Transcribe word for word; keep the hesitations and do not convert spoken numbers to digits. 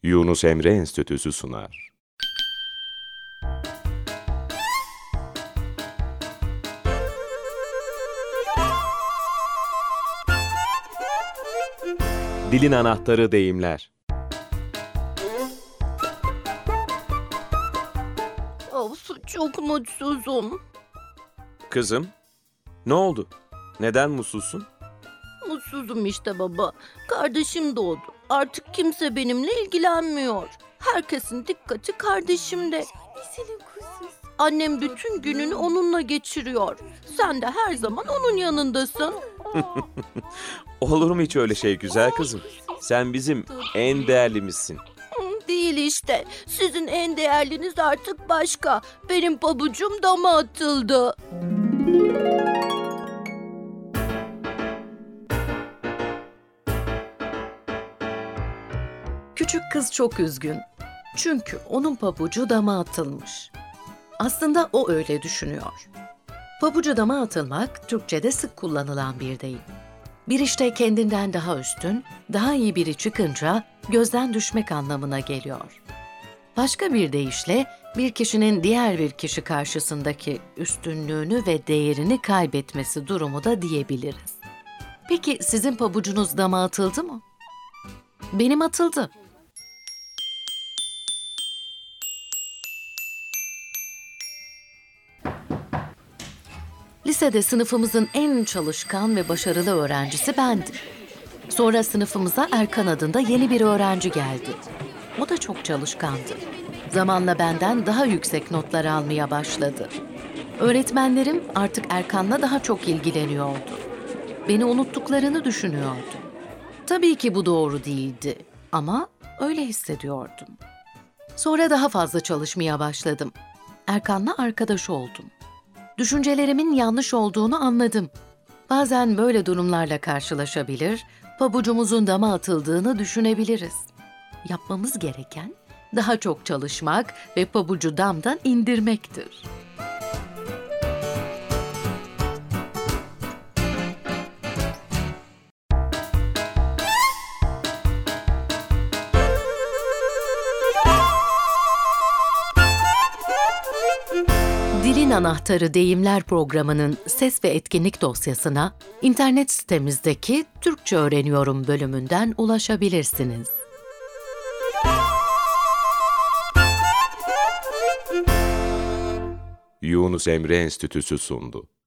Yunus Emre Enstitüsü sunar. Dilin anahtarı deyimler. Of, çok mutsuzum. Kızım, ne oldu? Neden mutsuzsun? Mutsuzum işte baba. Kardeşim doğdu. Artık kimse benimle ilgilenmiyor. Herkesin dikkati kardeşimde. Annem bütün gününü onunla geçiriyor. Sen de her zaman onun yanındasın. Olur mu hiç öyle şey güzel kızım? Sen bizim en değerlimizsin. Değil işte. Sizin en değerliniz artık başka. Benim pabucum dama atıldı. Küçük kız çok üzgün. Çünkü onun pabucu dama atılmış. Aslında o öyle düşünüyor. Pabucu dama atılmak Türkçe'de sık kullanılan bir deyim. Bir işte kendinden daha üstün, daha iyi biri çıkınca gözden düşmek anlamına geliyor. Başka bir deyişle bir kişinin diğer bir kişi karşısındaki üstünlüğünü ve değerini kaybetmesi durumu da diyebiliriz. Peki sizin pabucunuz dama atıldı mı? Benim atıldı. Lisede sınıfımızın en çalışkan ve başarılı öğrencisi bendim. Sonra sınıfımıza Erkan adında yeni bir öğrenci geldi. O da çok çalışkandı. Zamanla benden daha yüksek notlar almaya başladı. Öğretmenlerim artık Erkan'la daha çok ilgileniyordu. Beni unuttuklarını düşünüyordu. Tabii ki bu doğru değildi ama öyle hissediyordum. Sonra daha fazla çalışmaya başladım. Erkan'la arkadaş oldum. Düşüncelerimin yanlış olduğunu anladım. Bazen böyle durumlarla karşılaşabilir, pabucumuzun dama atıldığını düşünebiliriz. Yapmamız gereken daha çok çalışmak ve pabucu damdan indirmektir. Dilin Anahtarı Deyimler programının ses ve etkinlik dosyasına internet sitemizdeki Türkçe Öğreniyorum bölümünden ulaşabilirsiniz. Yunus Emre Enstitüsü sundu.